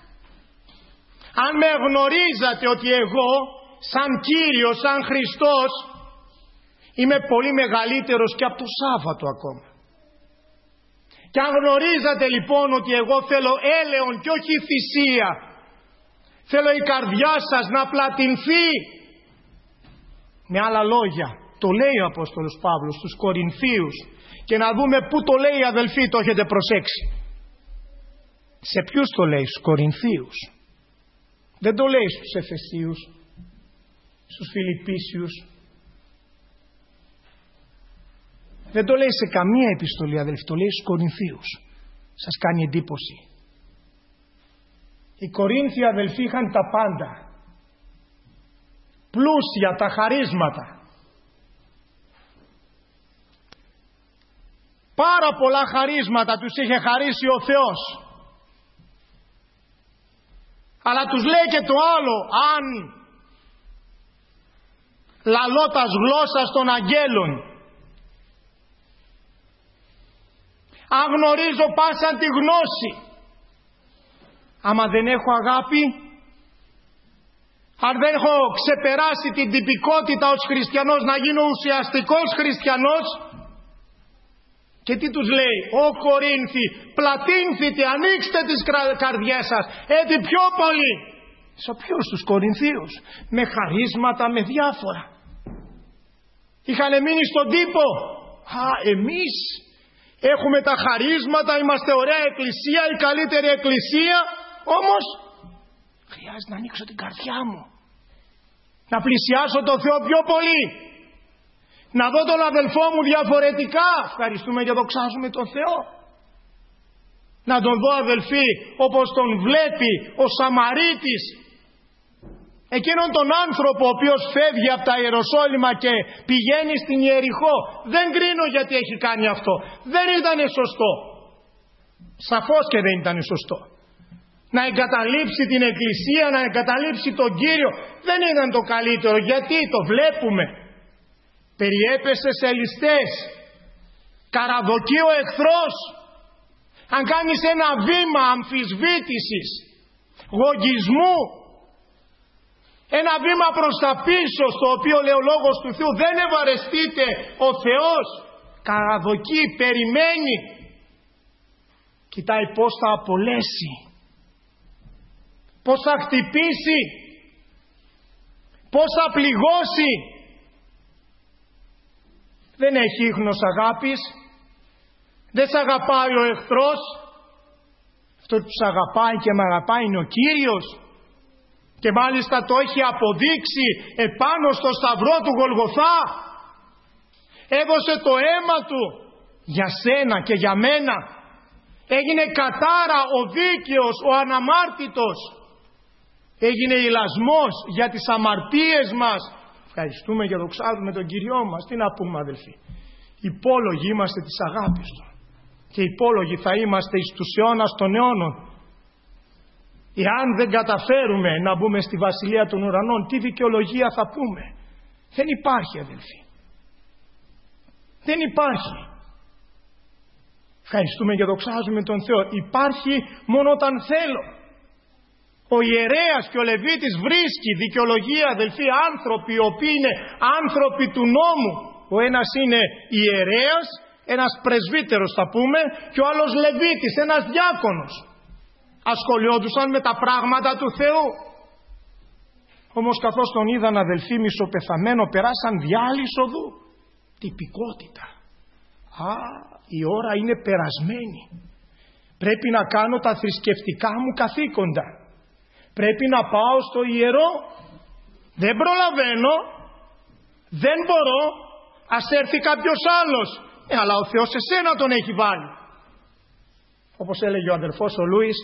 αν με γνωρίζατε ότι εγώ σαν Κύριος, σαν Χριστός, είμαι πολύ μεγαλύτερος και από το Σάββατο ακόμα. Και αν γνωρίζατε λοιπόν ότι εγώ θέλω έλεον και όχι θυσία, θέλω η καρδιά σας να πλατινθεί. Με άλλα λόγια, το λέει ο Απόστολος Παύλος στους Κορινθίους, και να δούμε πού το λέει, αδελφοί, το έχετε προσέξει. Σε ποιους το λέει? Στους Κορινθίους. Δεν το λέει στους Εφεσίους, στους Φιλιππίσιους. Δεν το λέει σε καμία επιστολή, αδελφοί, το λέει στους Κορινθίους. Σας κάνει εντύπωση? Οι Κορίνθιοι, αδελφοί, είχαν τα πάντα. Πλούσια τα χαρίσματα. Πάρα πολλά χαρίσματα τους είχε χαρίσει ο Θεός. Αλλά τους λέει και το άλλο, αν λαλώτας γλώσσας των αγγέλων, αν γνωρίζω πάσαν τη γνώση, άμα δεν έχω αγάπη, αν δεν έχω ξεπεράσει την τυπικότητα ως χριστιανός να γίνω ουσιαστικός χριστιανός, και τι τους λέει? Ω Κορίνθοι, πλατύνθητε, ανοίξτε τις καρδιές σας, έτσι πιο πολύ. Σε ποιους? Στους Κορινθίους, με χαρίσματα, με διάφορα. Είχαν μείνει στον τύπο. Α, εμείς έχουμε τα χαρίσματα, είμαστε ωραία εκκλησία, η καλύτερη εκκλησία, όμως χρειάζεται να ανοίξω την καρδιά μου, να πλησιάσω τον Θεό πιο πολύ, να δω τον αδελφό μου διαφορετικά. Ευχαριστούμε και δοξάζουμε τον Θεό. Να τον δω, αδελφοί, όπως τον βλέπει ο Σαμαρίτης, Εκείνον τον άνθρωπο ο οποίος φεύγει από τα Ιεροσόλυμα και πηγαίνει στην Ιεριχώ. Δεν κρίνω γιατί έχει κάνει αυτό. Δεν ήταν σωστό. Σαφώς και δεν ήταν σωστό. Να εγκαταλείψει την Εκκλησία, να εγκαταλείψει τον Κύριο, δεν ήταν το καλύτερο. Γιατί? Το βλέπουμε. Περιέπεσε σε ληστές. Καραδοκεί ο εχθρός. Αν κάνεις ένα βήμα αμφισβήτησης, γογγισμού, ένα βήμα προς τα πίσω, στο οποίο λέει ο Λόγος του Θεού, δεν ευαρεστείτε, ο Θεός καραδοκεί, περιμένει, κοιτάει πώς θα απολέσει, πώς θα χτυπήσει, πώς θα πληγώσει. Δεν έχει ίχνος αγάπης, δεν σ' αγαπάει ο εχθρός. Αυτό που σ' αγαπάει και με αγαπάει είναι ο Κύριος. Και μάλιστα το έχει αποδείξει επάνω στο σταυρό του Γολγοθά. Έδωσε το αίμα του για σένα και για μένα. Έγινε κατάρα ο δίκαιος, ο αναμάρτητος. Έγινε ηλασμός για τις αμαρτίες μας. Ευχαριστούμε και δοξάζουμε τον Κυριό μας. Τι να πούμε, αδελφοί? Υπόλογοι είμαστε της αγάπης του. Και υπόλογοι θα είμαστε εις τους αιώνας των αιώνων. Εάν δεν καταφέρουμε να μπούμε στη βασιλεία των ουρανών, τι δικαιολογία θα πούμε? Δεν υπάρχει, αδελφοί. Δεν υπάρχει. Ευχαριστούμε και δοξάζουμε τον Θεό. Υπάρχει μόνο όταν θέλω. Ο ιερέας και ο Λεβίτης βρίσκει δικαιολογία, αδελφοί, άνθρωποι οι οποίοι είναι άνθρωποι του νόμου. Ο ένας είναι ιερέας, ένας πρεσβύτερος θα πούμε, και ο άλλος Λεβίτης, ένας διάκονος. Ασχολιόντουσαν με τα πράγματα του Θεού. Όμως καθώς τον είδαν, αδελφοί, μισοπεθαμένο, περάσαν διάλυση οδού. Τυπικότητα. Α, η ώρα είναι περασμένη. Πρέπει να κάνω τα θρησκευτικά μου καθήκοντα. Πρέπει να πάω στο ιερό. Δεν προλαβαίνω. Δεν μπορώ. Ας έρθει κάποιος άλλος. Ε, αλλά ο Θεός εσένα τον έχει βάλει. Όπως έλεγε ο αδελφός ο Λούις,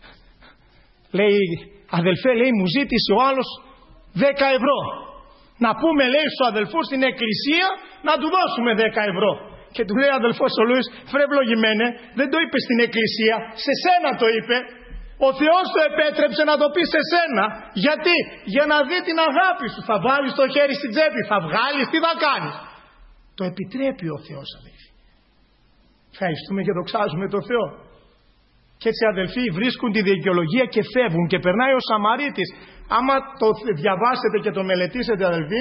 λέει, αδελφέ, λέει, μου ζήτησε ο άλλος δέκα ευρώ. Να πούμε, λέει, στους αδελφούς στην εκκλησία να του δώσουμε δέκα ευρώ. Και του λέει ο αδελφός ο Λούις, φρε ευλογημένε, δεν το είπε στην εκκλησία, σε σένα το είπε. Ο Θεός το επέτρεψε να το πει σε σένα. Γιατί? Για να δει την αγάπη σου. Θα βάλεις το χέρι στην τσέπη, θα βγάλεις, τι θα κάνεις? Το επιτρέπει ο Θεός, αδελφοί. Ευχαριστούμε και δοξάζουμε τον Θεό. Και έτσι, αδελφοί, βρίσκουν τη δικαιολογία και φεύγουν. Και περνάει ο Σαμαρίτης. Άμα το διαβάσετε και το μελετήσετε, αδελφοί,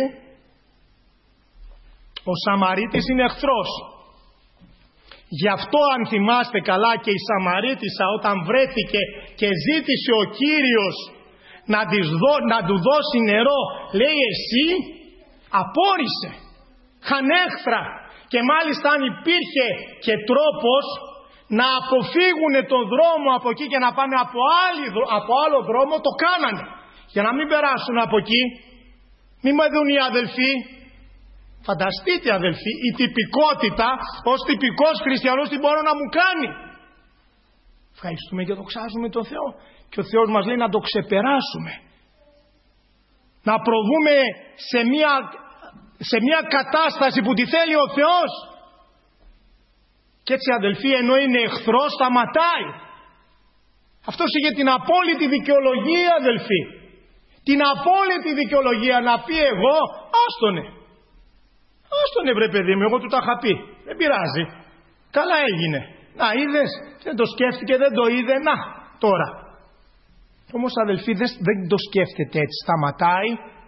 ο Σαμαρίτης είναι εχθρός. Γι' αυτό, αν θυμάστε καλά, και η Σαμαρίτισσα όταν βρέθηκε και ζήτησε ο Κύριος να, της δω, να του δώσει νερό, λέει, εσύ, απόρρισε, χανέχθρα. Και μάλιστα αν υπήρχε και τρόπος να αποφύγουν τον δρόμο από εκεί και να πάνε από, άλλη, από άλλο δρόμο, το κάνανε. Για να μην περάσουν από εκεί. Μην με δουν οι αδελφοί. Φανταστείτε, αδελφοί, η τυπικότητα ως τυπικός χριστιανός τι μπορεί να μου κάνει? Ευχαριστούμε και δοξάζουμε τον Θεό. Και ο Θεός μας λέει να το ξεπεράσουμε. Να προβούμε σε μια, σε μια κατάσταση που τη θέλει ο Θεός. Και έτσι, αδελφοί, ενώ είναι εχθρός, σταματάει. Αυτός είχε την απόλυτη δικαιολογία, αδελφοί. Την απόλυτη δικαιολογία να πει, εγώ, άστονε. Άστονε, βρε παιδί μου, εγώ του τα είχα πει. Δεν πειράζει. Καλά έγινε. Να, είδες, δεν το σκέφτηκε, δεν το είδε. Να, τώρα. Όμως, αδελφοί, δεν το σκέφτεται έτσι. Σταματάει.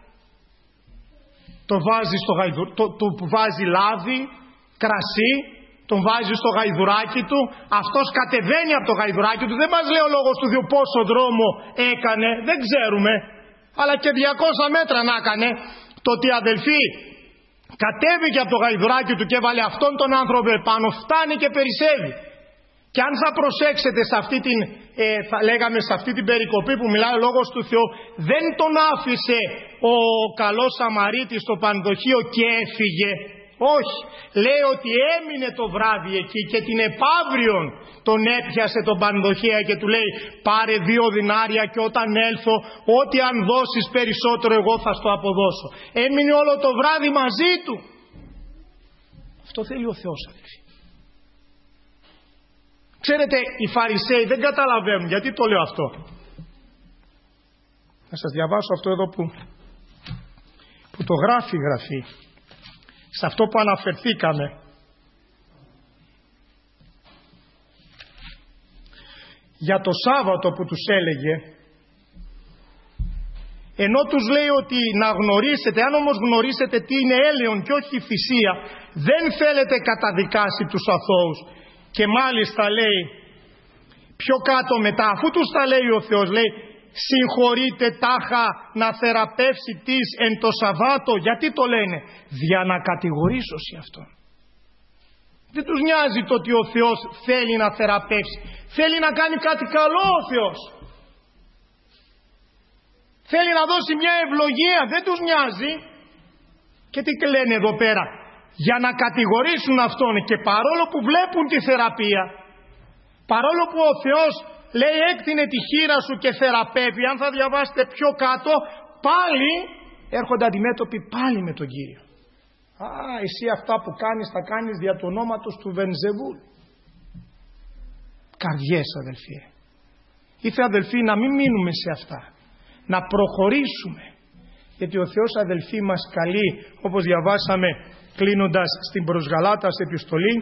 Το βάζει, στο γαϊδου... το, το βάζει λάδι, κρασί. Τον βάζει στο γαϊδουράκι του. Αυτός κατεβαίνει από το γαϊδουράκι του. Δεν μας λέει ο Λόγος του Θεού πόσο δρόμο έκανε. Δεν ξέρουμε. Αλλά και διακόσια μέτρα να έκανε. Το ότι, αδελφοί, κατέβηκε από το γαϊδουράκι του και έβαλε αυτόν τον άνθρωπο επάνω, φτάνει και περισσεύει. Και αν θα προσέξετε σε αυτή την, ε, θα λέγαμε σε αυτή την περικοπή που μιλάει ο Λόγος του Θεού, δεν τον άφησε ο καλός Σαμαρίτης στο πανδοχείο και έφυγε. Όχι. Λέει ότι έμεινε το βράδυ εκεί και την επαύριον τον έπιασε τον πανδοχέα και του λέει πάρε δύο δινάρια και όταν έλθω ό,τι αν δώσεις περισσότερο εγώ θα στο αποδώσω. Έμεινε όλο το βράδυ μαζί του. Αυτό θέλει ο Θεός, αδελφοί. Ξέρετε, οι Φαρισαίοι δεν καταλαβαίνουν. Γιατί το λέω αυτό? Να σας διαβάσω αυτό εδώ που, που το γράφει η Γραφή. Σε αυτό που αναφερθήκαμε. Για το Σάββατο που τους έλεγε, ενώ τους λέει ότι να γνωρίσετε, αν όμως γνωρίσετε τι είναι έλεον και όχι θυσία, δεν θέλετε καταδικάσει τους αθώους. Και μάλιστα λέει πιο κάτω μετά, αφού τους τα λέει ο Θεός, λέει συγχωρείτε τάχα να θεραπεύσει της εν το Σαββάτο. Γιατί το λένε? Δια να κατηγορήσωση αυτόν. Δεν τους νοιάζει το ότι ο Θεός θέλει να θεραπεύσει. Θέλει να κάνει κάτι καλό ο Θεός. Θέλει να δώσει μια ευλογία. Δεν τους νοιάζει. Και τι λένε εδώ πέρα? Για να κατηγορήσουν αυτόν. Και παρόλο που βλέπουν τη θεραπεία, παρόλο που ο Θεός λέει έκτινε τη χείρα σου και θεραπεύει, αν θα διαβάσετε πιο κάτω, πάλι έρχονται αντιμέτωποι πάλι με τον Κύριο. Α, εσύ αυτά που κάνεις θα κάνεις δια του ονόματος του Βενζεβούλ. Καρδιές, αδελφοί. Ήρθε, αδελφοί, να μην μείνουμε σε αυτά. Να προχωρήσουμε. Γιατί ο Θεός, αδελφοί, μας καλεί, όπως διαβάσαμε κλείνοντας στην προς Γαλάτας επιστολή,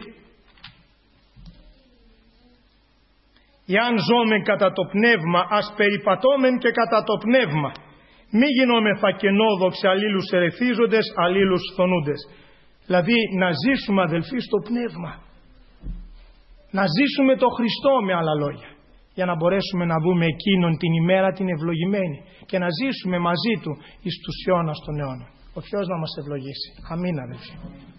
«Εάν ζώμεν κατά το πνεύμα, ας περιπατώμεν και κατά το πνεύμα. Μη γινόμεθα κενόδοξοι, αλλήλους ερεθίζοντες, αλλήλους φθονούντες». Δηλαδή να ζήσουμε, αδελφοί, στο πνεύμα. Να ζήσουμε το Χριστό, με άλλα λόγια. Για να μπορέσουμε να δούμε εκείνον την ημέρα την ευλογημένη και να ζήσουμε μαζί Του εις τους αιώνας των αιώνων. Ο Θεός να μας ευλογήσει. Αμήν, αδελφοί.